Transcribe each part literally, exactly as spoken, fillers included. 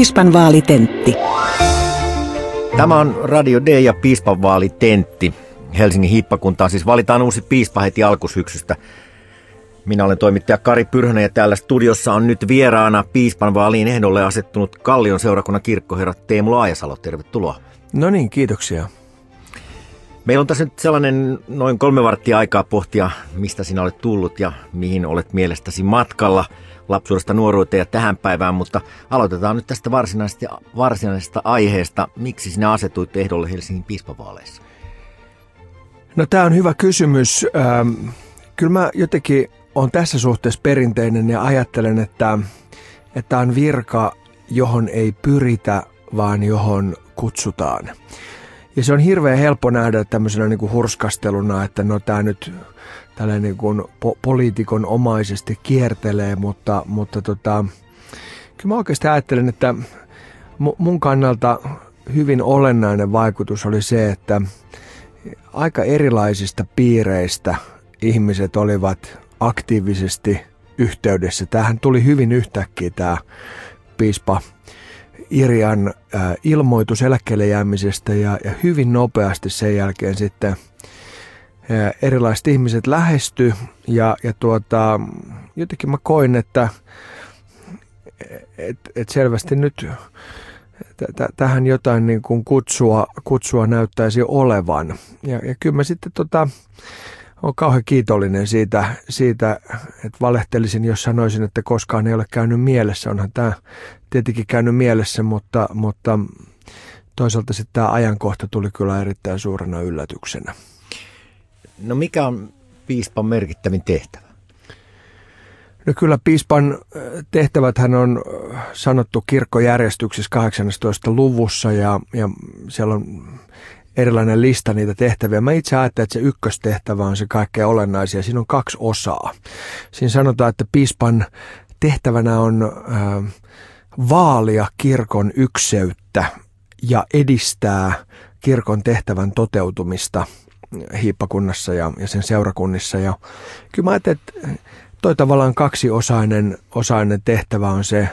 Piispan vaalitentti. Tämä on Radio D ja Piispan vaalitentti. Helsingin hiippakuntaan siis valitaan uusi piispa heti alkusyksystä. Minä olen toimittaja Kari Pyrhönen ja täällä studiossa on nyt vieraana piispan vaaliin ehdolle asettunut Kallion seurakunnan kirkkoherra Teemu Laajasalo. Tervetuloa. No niin, kiitoksia. Meillä on tässä nyt sellainen noin kolme varttia aikaa pohtia, mistä sinä olet tullut ja mihin olet mielestäsi matkalla lapsuudesta nuoruuteen ja tähän päivään, mutta aloitetaan nyt tästä varsinaisesta, varsinaisesta aiheesta. Miksi sinä asetuit ehdolle Helsingin piispavaaleissa? No tämä on hyvä kysymys. Ähm, kyllä mä jotenkin olen tässä suhteessa perinteinen ja ajattelen, että että on virka, johon ei pyritä, vaan johon kutsutaan. Ja se on hirveän helppo nähdä tämmöisenä niin kuin hurskasteluna, että no tämä nyt tällainen niin kuin po- poliitikon omaisesti kiertelee, mutta, mutta tota, kyllä mä oikeasti ajattelen, että mun kannalta hyvin olennainen vaikutus oli se, että aika erilaisista piireistä ihmiset olivat aktiivisesti yhteydessä. Tämähän tuli hyvin yhtäkkiä tämä piispa Irian äh, ilmoitus eläkkeelle jäämisestä ja, ja hyvin nopeasti sen jälkeen sitten äh, erilaiset ihmiset lähesty ja, ja tuota, jotenkin mä koin, että et, et selvästi nyt t- tähän jotain niin kuin kutsua, kutsua näyttäisi olevan. Ja, ja kyllä mä sitten tota, olen kauhean kiitollinen siitä, siitä, että valehtelisin, jos sanoisin, että koskaan ei ole käynyt mielessä. Onhan tämä tietenkin käynyt mielessä, mutta, mutta toisaalta sitten tämä ajankohta tuli kyllä erittäin suurena yllätyksenä. No mikä on piispan merkittävin tehtävä? No kyllä piispan tehtäväthän on sanottu kirkkojärjestyksessä kahdeksannessatoista luvussa ja, ja siellä on erilainen lista niitä tehtäviä. Mä itse ajattelen, että se ykköstehtävä on se kaikkein olennaisin. Siinä on kaksi osaa. Siinä sanotaan, että piispan tehtävänä on äh, vaalia kirkon ykseyttä ja edistää kirkon tehtävän toteutumista hiippakunnassa ja, ja sen seurakunnissa. Ja kyllä mä ajattelen, että toi tavallaan kaksiosainen osainen tehtävä on se,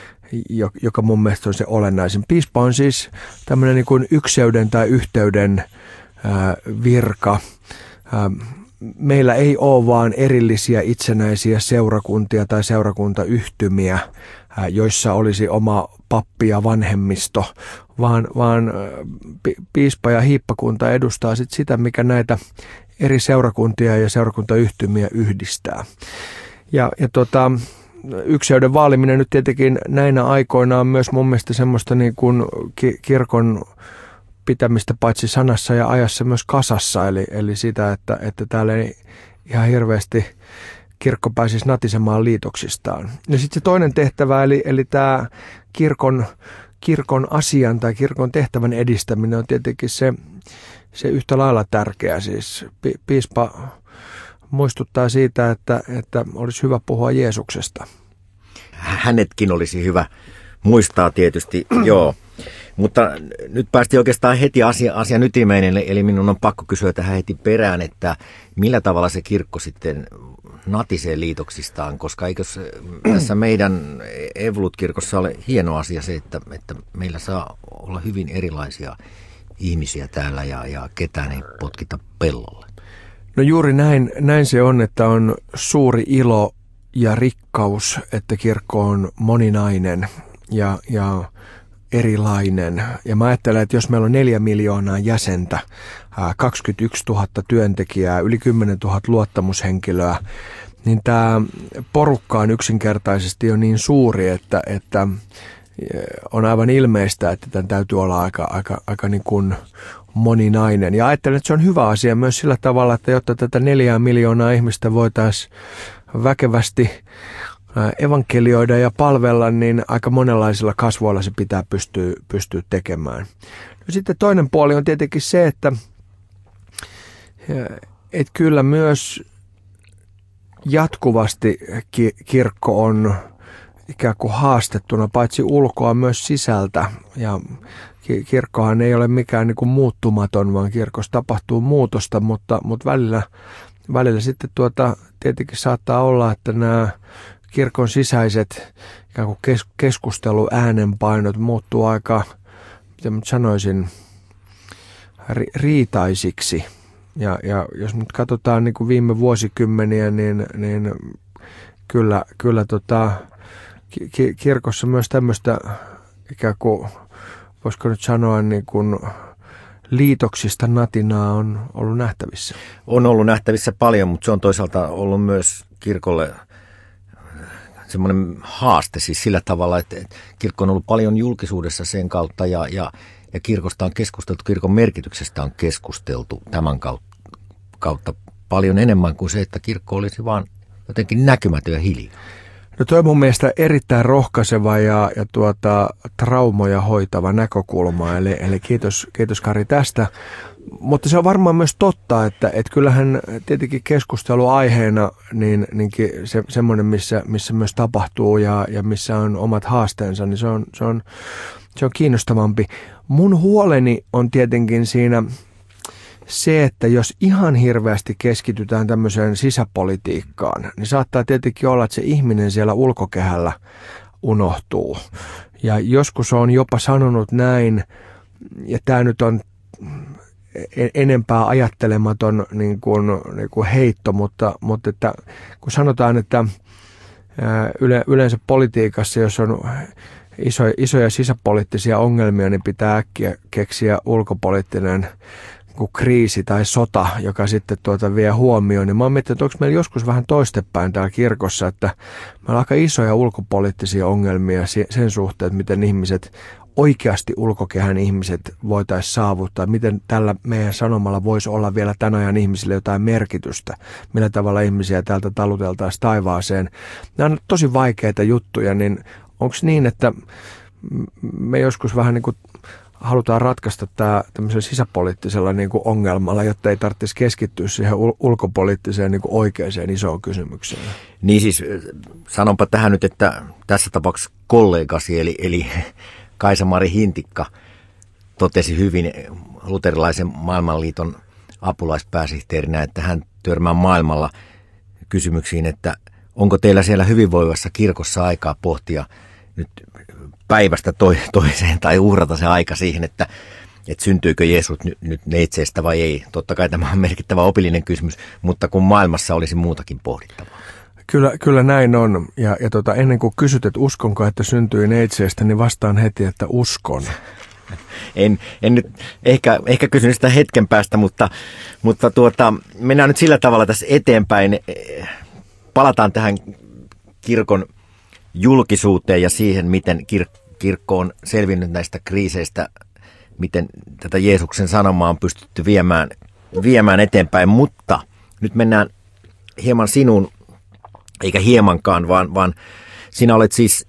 joka mun mielestä on se olennaisin. Piispa on siis tämmöinen niin kuin ykseyden tai yhteyden ää, virka. Ää, meillä ei ole vaan erillisiä itsenäisiä seurakuntia tai seurakuntayhtymiä, ää, joissa olisi oma pappi ja vanhemmisto, vaan, vaan piispa ja hiippakunta edustaa sit sitä, mikä näitä eri seurakuntia ja seurakuntayhtymiä yhdistää. Ja, ja tota, ykseyden vaaliminen nyt tietenkin näinä aikoina on myös mun mielestä semmoista niin kuin kirkon pitämistä paitsi sanassa ja ajassa myös kasassa. Eli, eli sitä, että, että täällä ei ihan hirveästi kirkko pääsisi natisemaan liitoksistaan. Ja sitten se toinen tehtävä, eli, eli tämä kirkon, kirkon asian tai kirkon tehtävän edistäminen on tietenkin se, se yhtä lailla tärkeä. Siis piispa muistuttaa siitä, että, että olisi hyvä puhua Jeesuksesta. Hänetkin olisi hyvä muistaa tietysti, joo. Mutta nyt päästiin oikeastaan heti asia, asian ytimeen, eli minun on pakko kysyä tähän heti perään, että millä tavalla se kirkko sitten natisee liitoksistaan, koska eikö tässä meidän Evolut-kirkossa ole hieno asia se, että, että meillä saa olla hyvin erilaisia ihmisiä täällä ja, ja ketään ei potkita pellolle. No juuri näin, näin se on, että on suuri ilo ja rikkaus, että kirkko on moninainen ja, ja erilainen. Ja mä ajattelen, että jos meillä on neljä miljoonaa jäsentä, kaksikymmentäyksituhatta työntekijää, yli kymmenentuhatta luottamushenkilöä, niin tämä porukka on yksinkertaisesti jo niin suuri, että, että on aivan ilmeistä, että tämän täytyy olla aika, aika, aika niin kuin moninainen. Ja ajattelen, että se on hyvä asia myös sillä tavalla, että jotta tätä neljää miljoonaa ihmistä voitaisiin väkevästi evankelioida ja palvella, niin aika monenlaisilla kasvoilla se pitää pystyä, pystyä tekemään. No sitten toinen puoli on tietenkin se, että, että kyllä myös jatkuvasti kirkko on ikään kuin haastettuna paitsi ulkoa myös sisältä. Ja kirkkohan ei ole mikään niin kuin muuttumaton, vaan kirkossa tapahtuu muutosta, mutta, mutta välillä, välillä sitten tuota, tietenkin saattaa olla, että nämä kirkon sisäiset ikään kuin kes, keskusteluäänenpainot muuttuu aika, miten sanoisin, ri, riitaisiksi. Ja, ja jos nyt katsotaan niin kuin viime vuosikymmeniä, niin, niin kyllä, kyllä tota, ki, kirkossa myös tämmöistä ikään kuin, voisiko nyt sanoa, niin kuin liitoksista natinaa on ollut nähtävissä. On ollut nähtävissä paljon, mutta se on toisaalta ollut myös kirkolle semmoinen haaste siis sillä tavalla, että kirkko on ollut paljon julkisuudessa sen kautta ja, ja, ja kirkosta on keskusteltu, kirkon merkityksestä on keskusteltu tämän kautta paljon enemmän kuin se, että kirkko olisi vaan jotenkin näkymätön ja hiljaa. No toi on mun mielestä erittäin rohkaiseva ja, ja tuota, traumoja hoitava näkökulma, eli, eli kiitos, kiitos Kari tästä. Mutta se on varmaan myös totta, että, että kyllähän tietenkin keskusteluaiheena niin, niin se, semmoinen, missä, missä myös tapahtuu ja, ja missä on omat haasteensa, niin se on, se on, se on kiinnostavampi. Mun huoleni on tietenkin siinä se, että jos ihan hirveästi keskitytään tämmöiseen sisäpolitiikkaan, niin saattaa tietenkin olla, että se ihminen siellä ulkokehällä unohtuu. Ja joskus on jopa sanonut näin, ja tämä nyt on enempää ajattelematon niin kuin, niin kuin heitto, mutta, mutta että, kun sanotaan, että yle, yleensä politiikassa, jos on iso, isoja sisäpoliittisia ongelmia, niin pitää äkkiä keksiä ulkopoliittinen kriisi tai sota, joka sitten tuota vie huomioon, niin mä oon miettinyt, että onko meillä joskus vähän toistepäin täällä kirkossa, että meillä on aika isoja ulkopoliittisia ongelmia sen suhteen, että miten ihmiset, oikeasti ulkokehän ihmiset voitaisiin saavuttaa, miten tällä meidän sanomalla voisi olla vielä tämän ajan ihmisille jotain merkitystä, millä tavalla ihmisiä täältä taluteltaisiin taivaaseen. Nämä on tosi vaikeita juttuja, niin onko niin, että me joskus vähän niin kuin halutaan ratkaista tämä tämmöisellä sisäpoliittisella niin kuin ongelmalla, jotta ei tarvitsisi keskittyä siihen ul- ulkopoliittiseen niin kuin oikeaan isoon kysymykseen. Niin siis sanonpa tähän nyt, että tässä tapauksessa kollegasi, eli, eli Kaisa-Mari Hintikka totesi hyvin luterilaisen maailmanliiton apulaispääsihteerinä, että hän törmää maailmalla kysymyksiin, että onko teillä siellä hyvinvoivassa kirkossa aikaa pohtia nyt päivästä toiseen tai uhrata se aika siihen, että, että syntyykö Jeesus nyt, nyt neitseestä vai ei. Totta kai tämä on merkittävä opillinen kysymys, mutta kun maailmassa olisi muutakin pohdittavaa. Kyllä, kyllä näin on. Ja, ja tota, ennen kuin kysyt, että uskonko, että syntyi neitseestä, niin vastaan heti, että uskon. En, en nyt ehkä, ehkä kysyn sitä hetken päästä, mutta, mutta tuota, mennään nyt sillä tavalla tässä eteenpäin. Palataan tähän kirkon julkisuuteen ja siihen, miten kir- kirkko on selvinnyt näistä kriiseistä, miten tätä Jeesuksen sanomaa on pystytty viemään, viemään eteenpäin, mutta nyt mennään hieman sinun, eikä hiemankaan, vaan, vaan sinä olet siis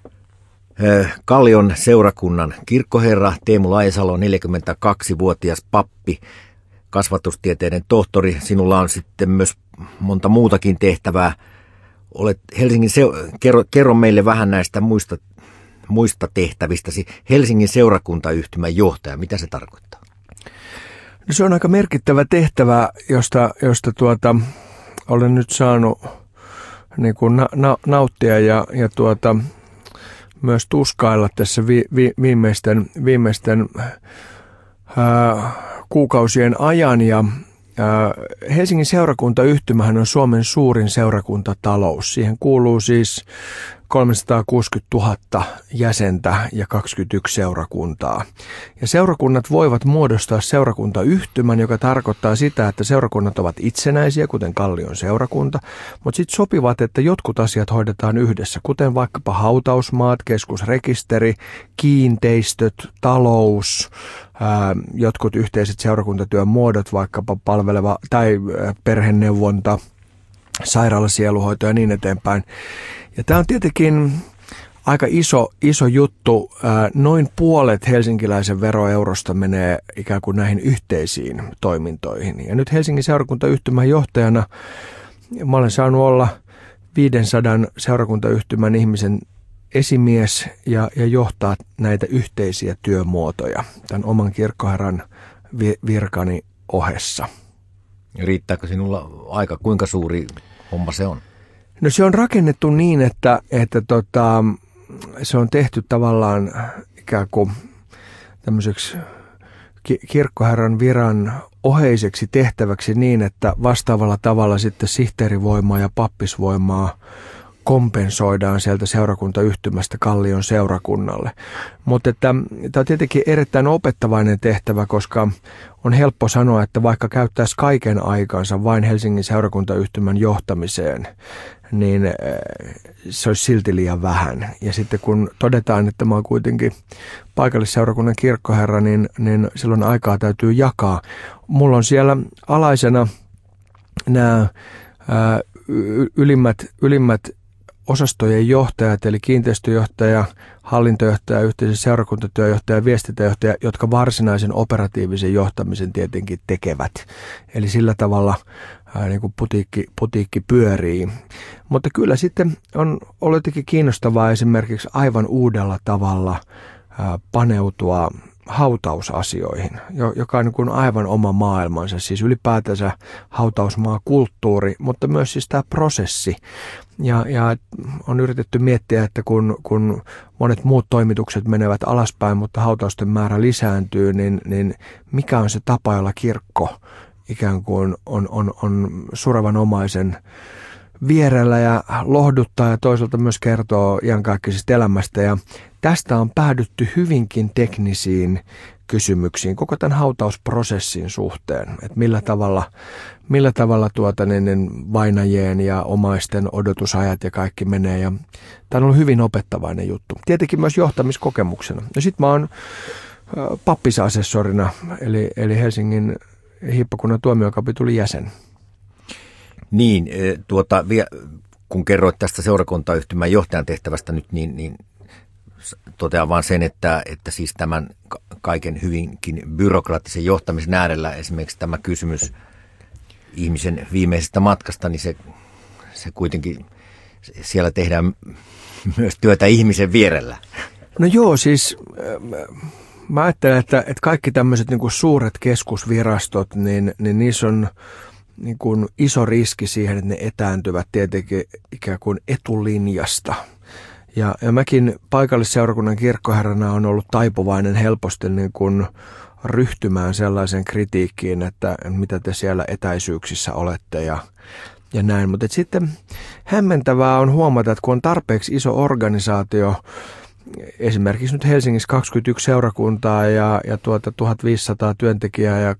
äh, Kallion seurakunnan kirkkoherra, Teemu Laisalo, neljäkymmentäkaksivuotias pappi, kasvatustieteiden tohtori. Sinulla on sitten myös monta muutakin tehtävää. Olet Helsingin seur- kerro, kerro meille vähän näistä muista, muista tehtävistäsi. Helsingin seurakuntayhtymän johtaja, mitä se tarkoittaa? No se on aika merkittävä tehtävä, josta, josta tuota, olen nyt saanut niin kuin na, na, nauttia ja, ja tuota, myös tuskailla tässä vi, vi, viimeisten, viimeisten ää, kuukausien ajan. Ja Helsingin seurakuntayhtymähän on Suomen suurin seurakuntatalous. Siihen kuuluu siis kolmesataakuusikymmentätuhatta jäsentä ja kaksikymmentäyksi seurakuntaa. Ja seurakunnat voivat muodostaa seurakuntayhtymän, joka tarkoittaa sitä, että seurakunnat ovat itsenäisiä, kuten Kallion seurakunta, mutta sitten sopivat, että jotkut asiat hoidetaan yhdessä, kuten vaikkapa hautausmaat, keskusrekisteri, kiinteistöt, talous, ää, jotkut yhteiset seurakuntatyön muodot, vaikkapa palveleva tai perheneuvonta, sairaalasieluhoito ja niin eteenpäin. Ja tämä on tietenkin aika iso, iso juttu. Noin puolet helsinkiläisen veroeurosta menee ikään kuin näihin yhteisiin toimintoihin. Ja nyt Helsingin seurakuntayhtymän johtajana mä olen saanut olla viisisataa seurakuntayhtymän ihmisen esimies ja, ja johtaa näitä yhteisiä työmuotoja tämän oman kirkkoherran virkani ohessa. Riittääkö sinulla aika? Kuinka suuri homma se on? No se on rakennettu niin, että, että tota, se on tehty tavallaan ikään kuin tämmöiseksi kirkkoherran viran oheiseksi tehtäväksi niin, että vastaavalla tavalla sitten sihteerivoimaa ja pappisvoimaa kompensoidaan sieltä seurakuntayhtymästä Kallion seurakunnalle. Mutta että tämä on tietenkin erittäin opettavainen tehtävä, koska on helppo sanoa, että vaikka käyttäisi kaiken aikansa vain Helsingin seurakuntayhtymän johtamiseen, niin se olisi silti liian vähän. Ja sitten kun todetaan, että mä oon kuitenkin paikallisseurakunnan kirkkoherra, niin, niin silloin aikaa täytyy jakaa. Mulla on siellä alaisena nämä ää, ylimmät, ylimmät osastojen johtajat, eli kiinteistöjohtaja, hallintojohtaja, yhteisen seurakuntatyöjohtaja ja viestintäjohtaja, jotka varsinaisen operatiivisen johtamisen tietenkin tekevät. Eli sillä tavalla ää, niin kuin putiikki, putiikki pyörii. Mutta kyllä sitten on ollut jotenkin kiinnostavaa esimerkiksi aivan uudella tavalla ää, paneutua hautausasioihin, joka on niin kuin aivan oma maailmansa, siis ylipäätänsä hautausmaakulttuuri, mutta myös siis tämä prosessi. Ja, ja on yritetty miettiä, että kun, kun monet muut toimitukset menevät alaspäin, mutta hautausten määrä lisääntyy, niin, niin mikä on se tapa, jolla kirkko ikään kuin on, on, on surevanomaisen vierellä ja lohduttaa ja toisaalta myös kertoo iankaikkisesta elämästä. Ja tästä on päädytty hyvinkin teknisiin kysymyksiin koko tämän hautausprosessin suhteen, että millä tavalla, millä tavalla tuota, niin vainajien ja omaisten odotusajat ja kaikki menee. Ja tämä on ollut hyvin opettavainen juttu. Tietenkin myös johtamiskokemuksena. Ja sitten mä oon pappisasessorina, eli, eli Helsingin hiippakunnan tuomiokapitulin jäsen. Niin, tuota, kun kerroit tästä seurakuntayhtymän johtajan tehtävästä nyt, niin, niin totean vaan sen, että, että siis tämän kaiken hyvinkin byrokraattisen johtamisen äärellä esimerkiksi tämä kysymys ihmisen viimeisestä matkasta, niin se, se kuitenkin, siellä tehdään myös työtä ihmisen vierellä. No joo, siis mä ajattelen, että, että kaikki tämmöiset niin kuin suuret keskusvirastot, niin, niin niissä on niin kuin iso riski siihen, että ne etääntyvät tietenkin ikään kuin etulinjasta. Ja, ja mäkin paikallisseurakunnan kirkkoherrana on ollut taipuvainen helposti niin kuin ryhtymään sellaisen kritiikkiin, että mitä te siellä etäisyyksissä olette ja, ja näin. Mutta sitten hämmentävää on huomata, että kun on tarpeeksi iso organisaatio, esimerkiksi nyt Helsingissä kaksikymmentäyksi seurakuntaa ja, ja tuota tuhatviisisataa työntekijää ja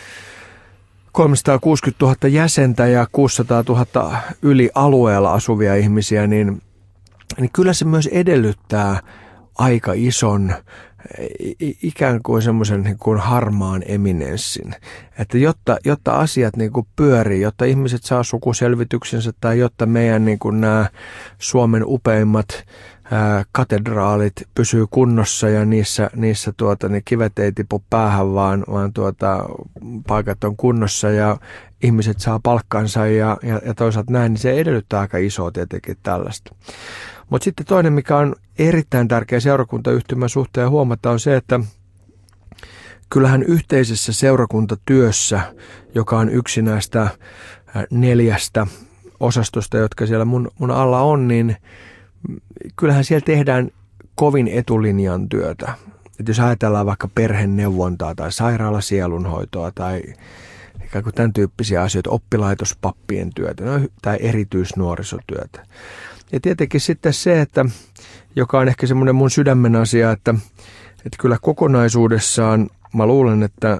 kolmesataakuusikymmentätuhatta jäsentä ja kuusisataatuhatta yli alueella asuvia ihmisiä, niin, niin kyllä se myös edellyttää aika ison ikään kuin semmoisen niin kuin harmaan eminenssin. Että jotta, jotta asiat niin kuin pyörii, jotta ihmiset saa sukuselvityksensä tai jotta meidän niin kuin nämä Suomen upeimmat ää, katedraalit pysyy kunnossa ja niissä, niissä tuota, ne kivet ei tipu päähän, vaan, vaan tuota, paikat on kunnossa ja ihmiset saa palkkansa ja, ja, ja toisaalta näin, niin se edellyttää aika isoa tietenkin tällaista. Mutta sitten toinen, mikä on erittäin tärkeä seurakuntayhtymän suhteen huomata, on se, että kyllähän yhteisessä seurakuntatyössä, joka on yksi näistä neljästä osastosta, jotka siellä mun, mun alla on, niin kyllähän siellä tehdään kovin etulinjan työtä. Et jos ajatellaan vaikka perheneuvontaa tai sairaalasielunhoitoa tai ikään kuin tämän tyyppisiä asioita, oppilaitospappien työtä no, tai erityisnuorisotyötä. Ja tietenkin sitten se, että, joka on ehkä semmoinen mun sydämen asia, että, että kyllä kokonaisuudessaan mä luulen, että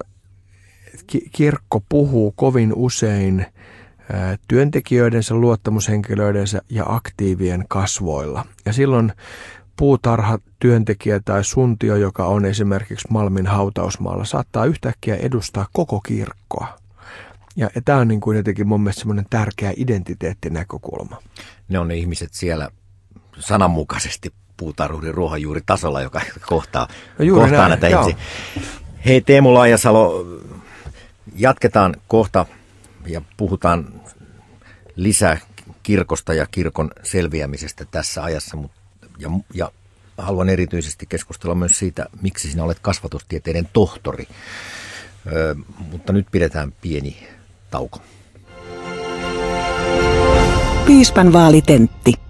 kirkko puhuu kovin usein ää, työntekijöidensä, luottamushenkilöidensä ja aktiivien kasvoilla. Ja silloin puutarhatyöntekijä tai suntio, joka on esimerkiksi Malmin hautausmaalla, saattaa yhtäkkiä edustaa koko kirkkoa. Ja, ja tämä on niin kuin jotenkin mun mielestä semmoinen tärkeä identiteettinäkökulma. Ne on ne ihmiset siellä sananmukaisesti puutarhurin ruohonjuuritasolla, joka kohtaa, no kohtaa näin, näitä joo. ihmisiä. Hei Teemu Laajasalo, jatketaan kohta ja puhutaan lisää kirkosta ja kirkon selviämisestä tässä ajassa. Ja, ja haluan erityisesti keskustella myös siitä, miksi sinä olet kasvatustieteiden tohtori. Ö, mutta nyt pidetään pieni tauko. Piispan vaalitentti.